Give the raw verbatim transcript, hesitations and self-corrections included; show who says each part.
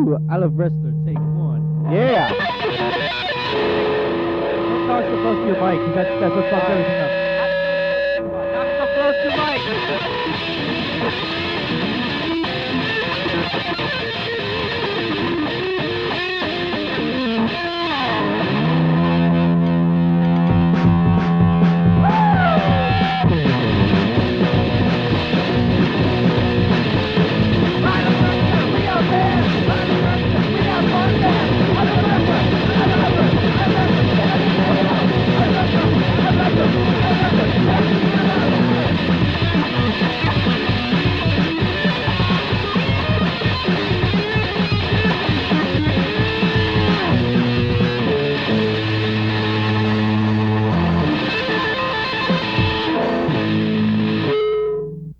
Speaker 1: to I Love Wrestler, take one.
Speaker 2: Yeah.
Speaker 1: Don't talk so close to your mic, because that's, that's what fucks everything up. Not so close to your mic.